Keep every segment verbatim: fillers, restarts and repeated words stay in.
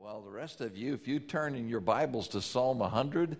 Well, the rest of you, if you turn in your Bibles to Psalm one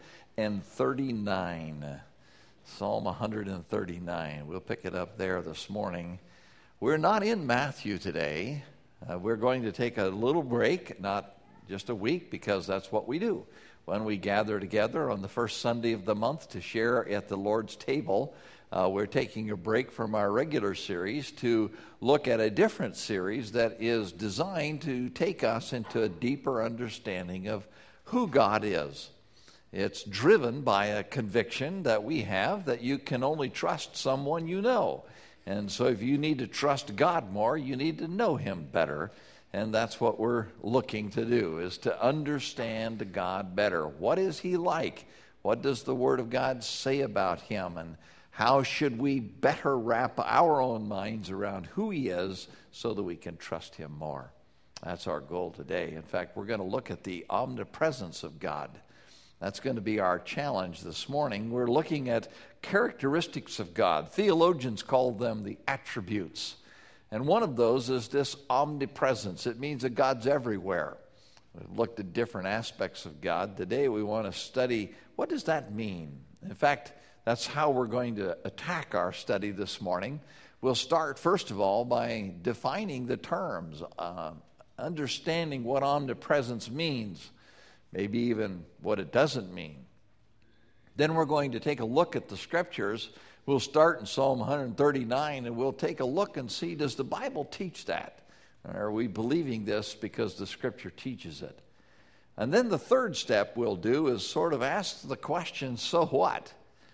thirty-nine. Psalm one thirty-nine. We'll pick it up there this morning. We're not in Matthew today. Uh, we're going to take a little break, not just a week, because that's what we do. When we gather together on the first Sunday of the month to share at the Lord's table, uh, we're taking a break from our regular series to look at a different series that is designed to take us into a deeper understanding of who God is. It's driven by a conviction that we have that you can only trust someone you know. And so if you need to trust God more, you need to know Him better. And that's what we're looking to do, is to understand God better. What is He like? What does the Word of God say about Him? And how should we better wrap our own minds around who He is so that we can trust Him more? That's our goal today. In fact, we're going to look at the omnipresence of God. That's going to be our challenge this morning. We're looking at characteristics of God. Theologians call them the attributes. And one of those is this omnipresence. It means that God's everywhere. We've looked at different aspects of God. Today we want to study, what does that mean? In fact, that's how we're going to attack our study this morning. We'll start, first of all, by defining the terms, uh, understanding what omnipresence means, maybe even what it doesn't mean. Then we're going to take a look at the Scriptures. We'll start in Psalm one thirty-nine, and we'll take a look and see, does the Bible teach that? Are we believing this because the Scripture teaches it? And then the third step we'll do is sort of ask the question, so what?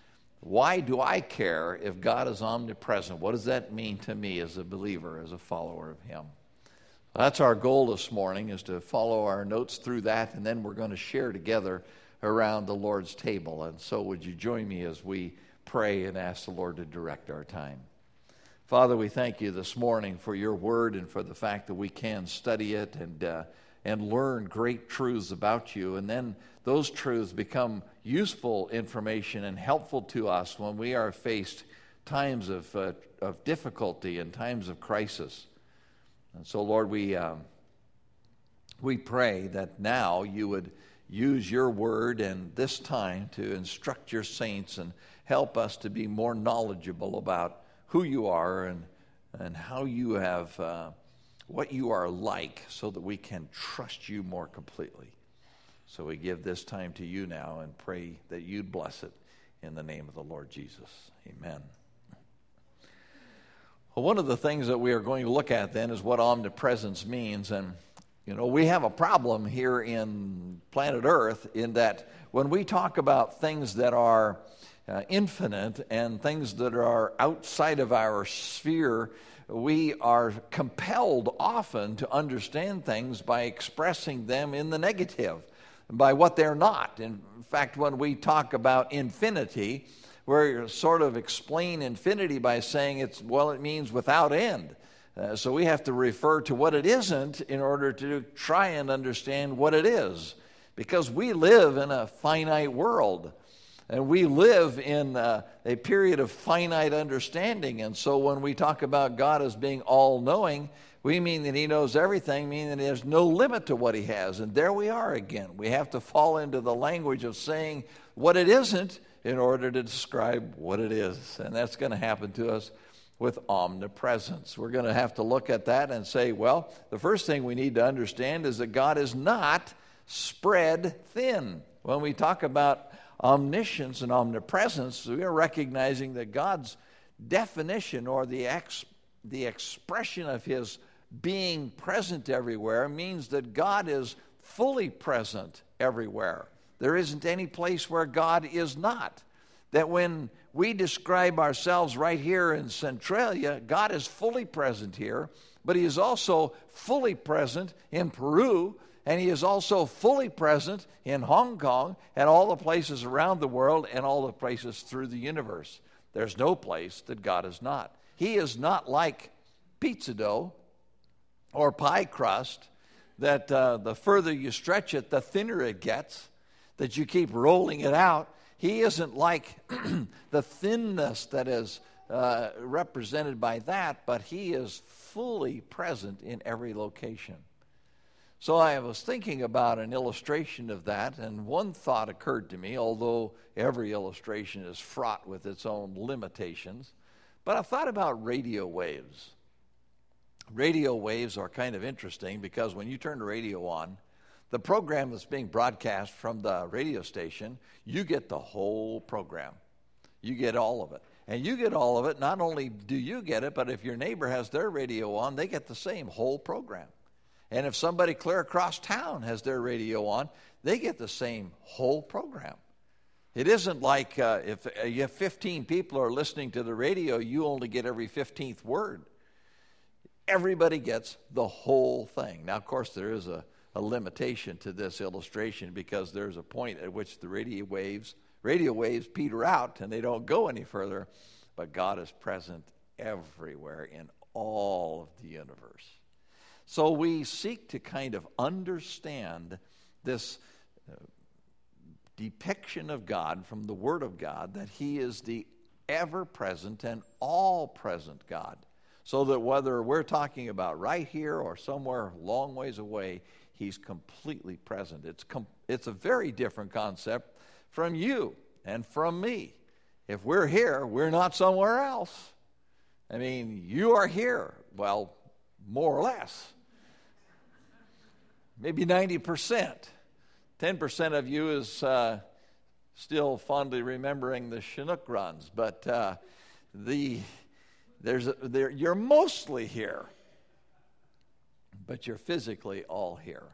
Why do I care if God is omnipresent? What does that mean to me as a believer, as a follower of Him? That's our goal this morning, is to follow our notes through that, and then we're going to share together around the Lord's table. And so would you join me as we pray and ask the Lord to direct our time? Father, we thank you this morning for your word and for the fact that we can study it and uh, and learn great truths about you. And then those truths become useful information and helpful to us when we are faced times of, uh, of difficulty and times of crisis. And so, Lord, we um, we pray that now you would use your word and this time to instruct your saints and help us to be more knowledgeable about who you are and, and how you have, uh, what you are like, so that we can trust you more completely. So we give this time to you now and pray that you'd bless it in the name of the Lord Jesus. Amen. Well, one of the things that we are going to look at then is what omnipresence means. And, you know, we have a problem here in planet Earth in that when we talk about things that are uh, infinite and things that are outside of our sphere, we are compelled often to understand things by expressing them in the negative, by what they're not. In fact, when we talk about infinity, we sort of explain infinity by saying it's, well, it means without end. Uh, so we have to refer to what it isn't in order to try and understand what it is. Because we live in a finite world. And we live in uh, a period of finite understanding. And so when we talk about God as being all-knowing, we mean that He knows everything, meaning that there's no limit to what He has. And there we are again. We have to fall into the language of saying what it isn't in order to describe what it is. And that's going to happen to us with omnipresence. We're going to have to look at that and say, well, the first thing we need to understand is that God is not spread thin. When we talk about omniscience and omnipresence, we are recognizing that God's definition, or the ex, the expression of His being present everywhere, means that God is fully present everywhere. There isn't any place where God is not. That when we describe ourselves right here in Centralia, God is fully present here, but He is also fully present in Peru, and He is also fully present in Hong Kong and all the places around the world and all the places through the universe. There's no place that God is not. He is not like pizza dough or pie crust that uh, the further you stretch it, the thinner it gets, that you keep rolling it out. He isn't like the thinness that is uh, represented by that, but He is fully present in every location. So I was thinking about an illustration of that, and one thought occurred to me, although every illustration is fraught with its own limitations. But I thought about radio waves. Radio waves are kind of interesting because when you turn the radio on, the program that's being broadcast from the radio station, you get the whole program. You get all of it. And you get all of it, not only do you get it, but if your neighbor has their radio on, they get the same whole program. And if somebody clear across town has their radio on, they get the same whole program. It isn't like uh, if you have fifteen people are listening to the radio, you only get every fifteenth word. Everybody gets the whole thing. Now, of course, there is a, a limitation to this illustration because there's a point at which the radio waves, radio waves peter out and they don't go any further. But God is present everywhere in all of the universe. So we seek to kind of understand this uh, depiction of God from the Word of God, that He is the ever-present and all-present God. So that whether we're talking about right here or somewhere long ways away, He's completely present. It's, com- it's a very different concept from you and from me. If we're here, we're not somewhere else. I mean, you are here. Well, more or less. Maybe ninety percent. ten percent of you is uh, still fondly remembering the Chinook runs, but uh, the there's a, there, you're mostly here, but you're physically all here.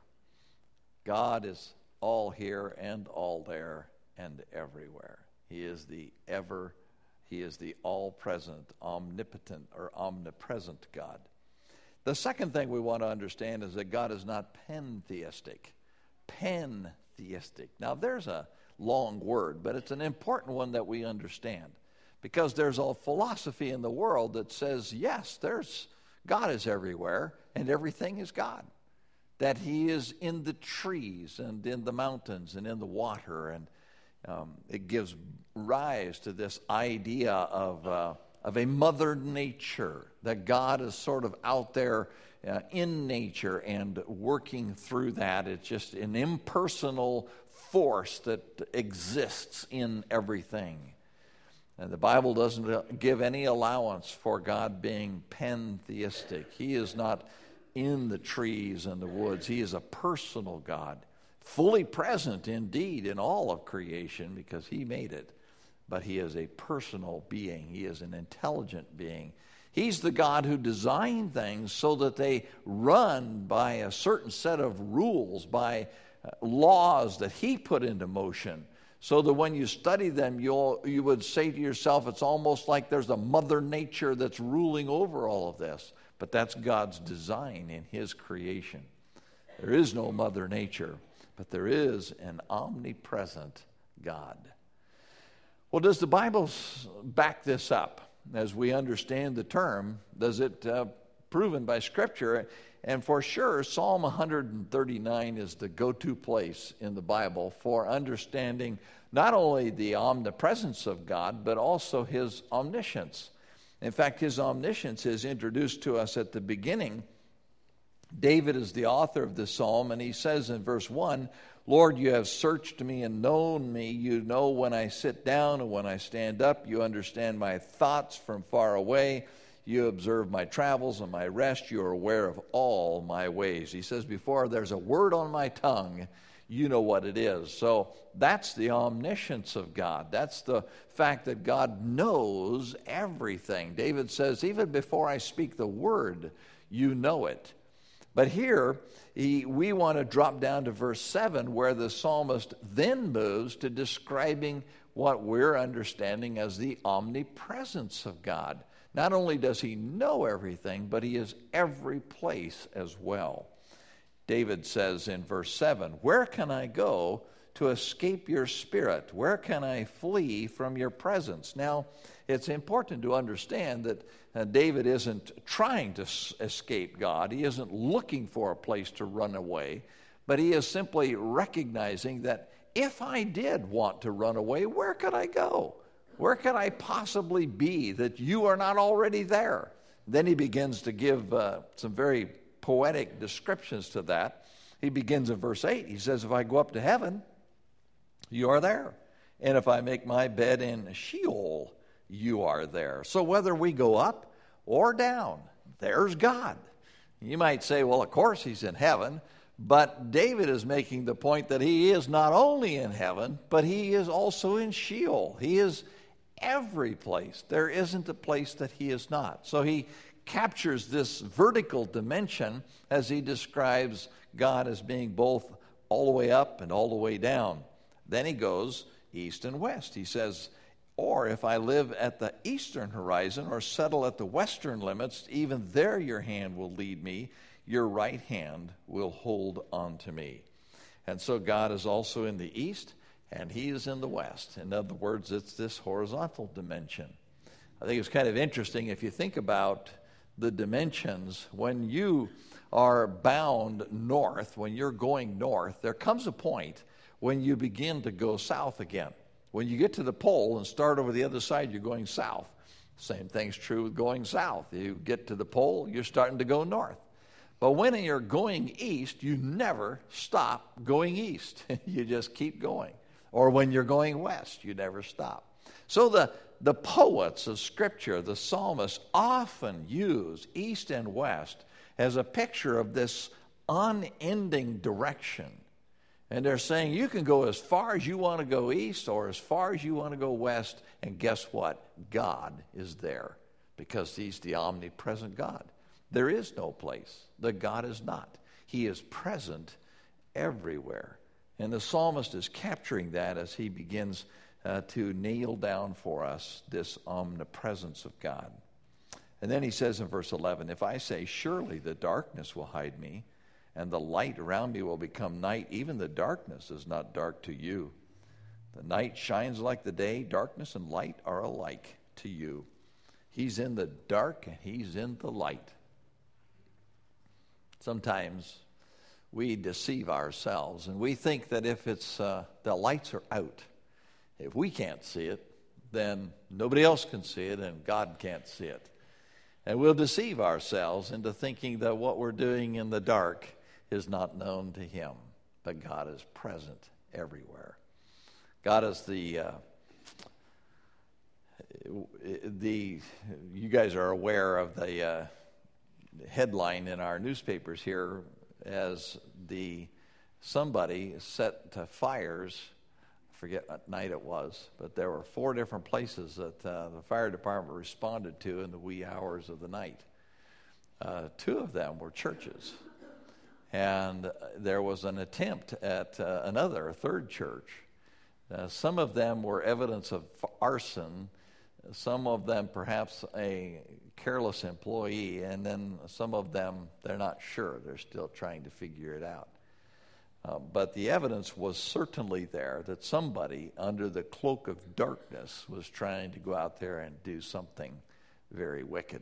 God is all here and all there and everywhere. He is the ever, He is the all-present, omnipotent, or omnipresent God. The second thing we want to understand is that God is not pantheistic. Pantheistic. Now, there's a long word, but it's an important one that we understand. Because there's a philosophy in the world that says, yes, there's God is everywhere, and everything is God. That He is in the trees, and in the mountains, and in the water, and um, it gives rise to this idea of uh, of a mother nature, that God is sort of out there uh, in nature and working through that. It's just an impersonal force that exists in everything. And the Bible doesn't give any allowance for God being pantheistic. He is not in the trees and the woods. He is a personal God, fully present indeed in all of creation because He made it. But He is a personal being. He is an intelligent being. He's the God who designed things so that they run by a certain set of rules, by uh, laws that He put into motion, so that when you study them, you'll, you would say to yourself, it's almost like there's a mother nature that's ruling over all of this. But that's God's design in His creation. There is no mother nature, but there is an omnipresent God. Well, does the Bible back this up? As we understand the term, does it uh, proven by Scripture? And for sure, Psalm one thirty-nine is the go-to place in the Bible for understanding not only the omnipresence of God, but also His omniscience. In fact, His omniscience is introduced to us at the beginning. David is the author of this psalm, and he says in verse one, Lord, you have searched me and known me. You know when I sit down and when I stand up. You understand my thoughts from far away. You observe my travels and my rest. You are aware of all my ways. He says, before there's a word on my tongue, you know what it is. So that's the omniscience of God. That's the fact that God knows everything. David says, even before I speak the word, you know it. But here, he, we want to drop down to verse seven, where the psalmist then moves to describing what we're understanding as the omnipresence of God. Not only does He know everything, but He is every place as well. David says in verse seven, where can I go to escape your spirit? Where can I flee from your presence? Now, it's important to understand that uh, David isn't trying to s- escape God. He isn't looking for a place to run away, but he is simply recognizing that if I did want to run away, where could I go? Where could I possibly be that you are not already there? Then he begins to give uh, some very poetic descriptions to that. He begins in verse eight. He says, if I go up to heaven, you are there. And if I make my bed in Sheol, you are there. So whether we go up or down, there's God. You might say, well, of course he's in heaven. But David is making the point that he is not only in heaven, but he is also in Sheol. He is every place. There isn't a place that he is not. So he captures this vertical dimension as he describes God as being both all the way up and all the way down. Then he goes east and west. He says, or if I live at the eastern horizon or settle at the western limits, even there your hand will lead me. Your right hand will hold on to me. And so God is also in the east, and he is in the west. In other words, it's this horizontal dimension. I think it's kind of interesting if you think about the dimensions. When you are bound north, when you're going north, there comes a point when you begin to go south again. When you get to the pole and start over the other side, you're going south. Same thing's true with going south. You get to the pole, you're starting to go north. But when you're going east, you never stop going east. You just keep going. Or when you're going west, you never stop. So the, the poets of Scripture, the psalmists, often use east and west as a picture of this unending direction. And they're saying you can go as far as you want to go east or as far as you want to go west, and guess what? God is there because he's the omnipresent God. There is no place that God is not. He is present everywhere. And the psalmist is capturing that as he begins uh, to nail down for us this omnipresence of God. And then he says in verse eleven, if I say, surely the darkness will hide me, and the light around me will become night, even the darkness is not dark to you. The night shines like the day, darkness and light are alike to you. He's in the dark and he's in the light. Sometimes we deceive ourselves, and we think that if it's uh, the lights are out, if we can't see it, then nobody else can see it, and God can't see it. And we'll deceive ourselves into thinking that what we're doing in the dark is not known to him, but God is present everywhere. God is the uh, the. You guys are aware of the. Uh, headline in our newspapers here as the somebody set to fires. I forget what night it was, but there were four different places that uh, the fire department responded to in the wee hours of the night. Uh, two of them were churches, and there was an attempt at uh, another, a third church. Uh, some of them were evidence of arson. Some of them perhaps a careless employee, and then some of them, they're not sure. They're still trying to figure it out. Uh, but the evidence was certainly there that somebody under the cloak of darkness was trying to go out there and do something very wicked.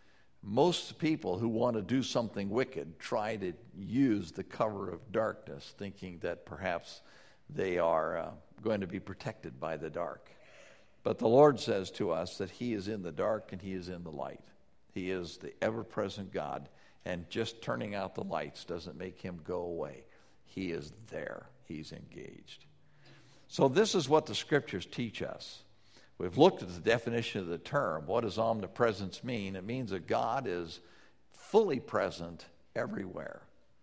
Most people who want to do something wicked try to use the cover of darkness, thinking that perhaps they are uh, going to be protected by the dark. But the Lord says to us that he is in the dark and he is in the light. He is the ever-present God, and just turning out the lights doesn't make him go away. He is there. He's engaged. So this is what the Scriptures teach us. We've looked at the definition of the term. What does omnipresence mean? It means that God is fully present everywhere.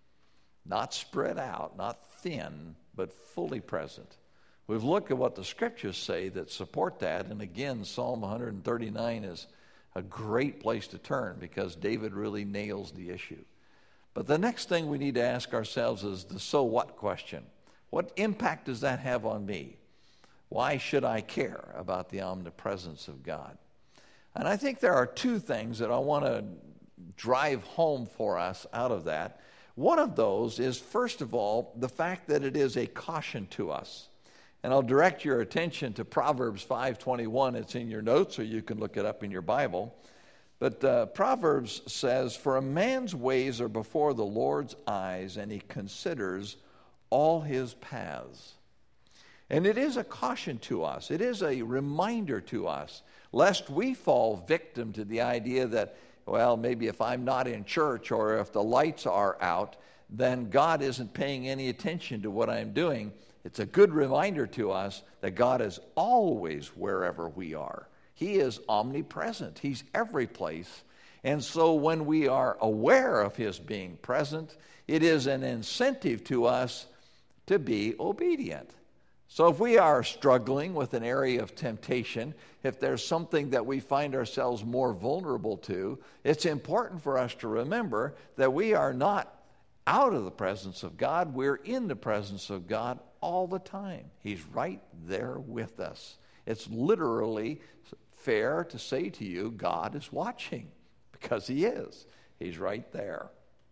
Not spread out, not thin, but fully present. We've looked at what the Scriptures say that support that, and again, Psalm one thirty-nine is a great place to turn because David really nails the issue. But the next thing we need to ask ourselves is the so what question. What impact does that have on me? Why should I care about the omnipresence of God? And I think there are two things that I want to drive home for us out of that. One of those is, first of all, the fact that it is a caution to us. And I'll direct your attention to Proverbs five twenty-one. It's in your notes, or you can look it up in your Bible. But uh, Proverbs says, for a man's ways are before the Lord's eyes, and he considers all his paths. And it is a caution to us. It is a reminder to us, lest we fall victim to the idea that, well, maybe if I'm not in church or if the lights are out, then God isn't paying any attention to what I'm doing. It's a good reminder to us that God is always wherever we are. He is omnipresent. He's every place. And so when we are aware of his being present, it is an incentive to us to be obedient. So if we are struggling with an area of temptation, if there's something that we find ourselves more vulnerable to, it's important for us to remember that we are not out of the presence of God. We're in the presence of God all the time. He's right there with us. It's literally fair to say to you, God is watching, because he is. He's right there.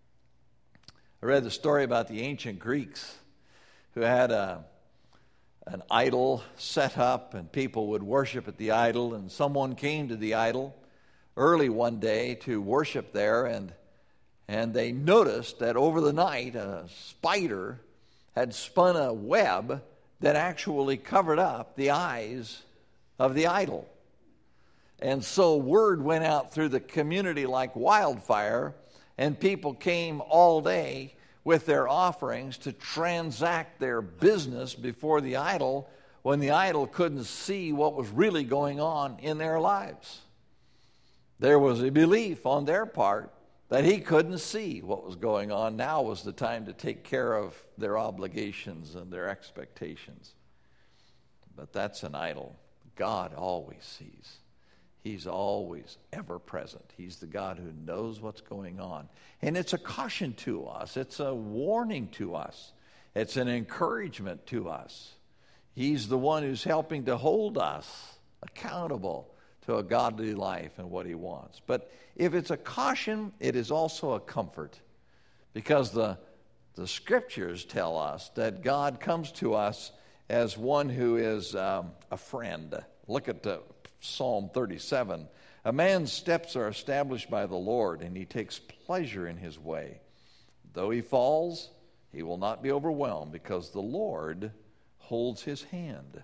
I read the story about the ancient Greeks who had a an idol set up, and people would worship at the idol, and someone came to the idol early one day to worship there, and and they noticed that over the night a spider had spun a web that actually covered up the eyes of the idol. And so word went out through the community like wildfire, and people came all day with their offerings to transact their business before the idol, when the idol couldn't see what was really going on in their lives. There was a belief on their part that he couldn't see what was going on. Now was the time to take care of their obligations and their expectations. But that's an idol. God always sees. He's always ever present. He's the God who knows what's going on. And it's a caution to us. It's a warning to us. It's an encouragement to us. He's the one who's helping to hold us accountable to a godly life and what he wants. But if it's a caution, it is also a comfort, because the, the scriptures tell us that God comes to us as one who is um, a friend. Look at the Psalm thirty-seven. A man's steps are established by the Lord, and he takes pleasure in his way. Though he falls, he will not be overwhelmed, because the Lord holds his hand.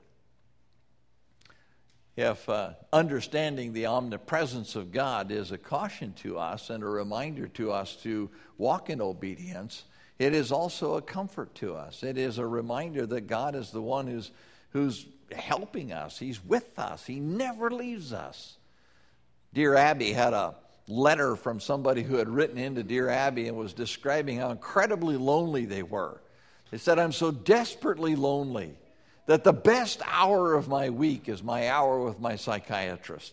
If uh, understanding the omnipresence of God is a caution to us and a reminder to us to walk in obedience, it is also a comfort to us. It is a reminder that God is the one who's who's helping us. He's with us. He never leaves us. Dear Abby had a letter from somebody who had written into Dear Abby and was describing how incredibly lonely they were. They said, "I'm so desperately lonely that the best hour of my week is my hour with my psychiatrist."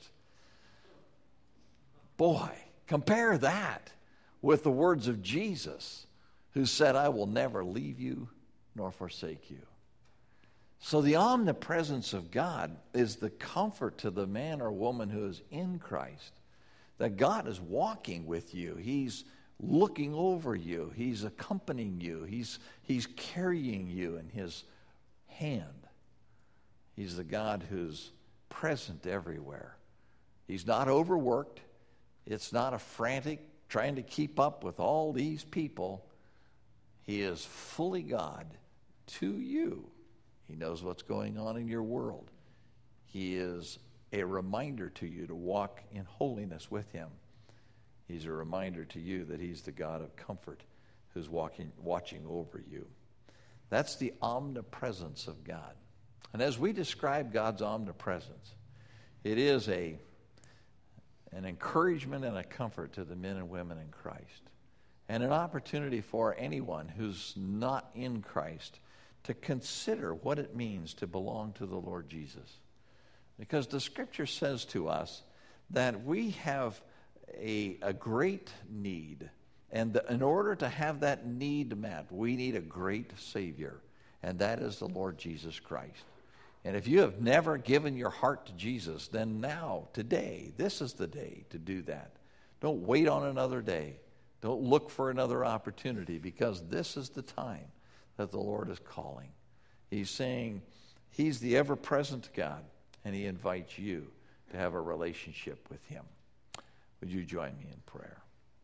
Boy, compare that with the words of Jesus, who said, "I will never leave you nor forsake you." So the omnipresence of God is the comfort to the man or woman who is in Christ, that God is walking with you. He's looking over you. He's accompanying you. He's, he's carrying you in his hand. He's the God who's present everywhere. He's not overworked. It's not a frantic trying to keep up with all these people. He is fully God to you. He knows what's going on in your world. He is a reminder to you to walk in holiness with him. He's a reminder to you that he's the God of comfort who's walking, watching over you. That's the omnipresence of God. And as we describe God's omnipresence, it is a, an encouragement and a comfort to the men and women in Christ, and an opportunity for anyone who's not in Christ to consider what it means to belong to the Lord Jesus. Because the scripture says to us that we have a, a great need, and the, in order to have that need met, we need a great Savior, and that is the Lord Jesus Christ. And if you have never given your heart to Jesus, then now, today, this is the day to do that. Don't wait on another day. Don't look for another opportunity, because this is the time that the Lord is calling. He's saying he's the ever-present God, and he invites you to have a relationship with him. Would you join me in prayer?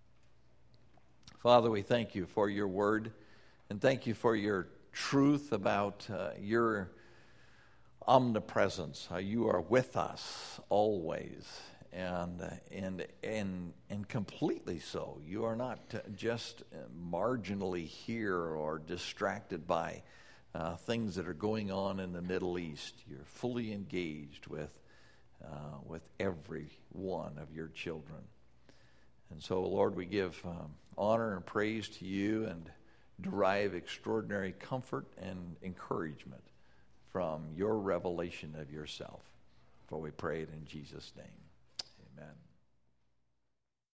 Father, we thank you for your word, and thank you for your truth about uh, your omnipresence, how you are with us always, and uh, and and and completely so. You are not uh, just uh, marginally here or distracted by uh, things that are going on in the Middle East. You're fully engaged with uh, with every one of your children. And so, Lord, we give um, honor and praise to you and derive extraordinary comfort and encouragement from your revelation of yourself. For we pray it in Jesus' name. Amen.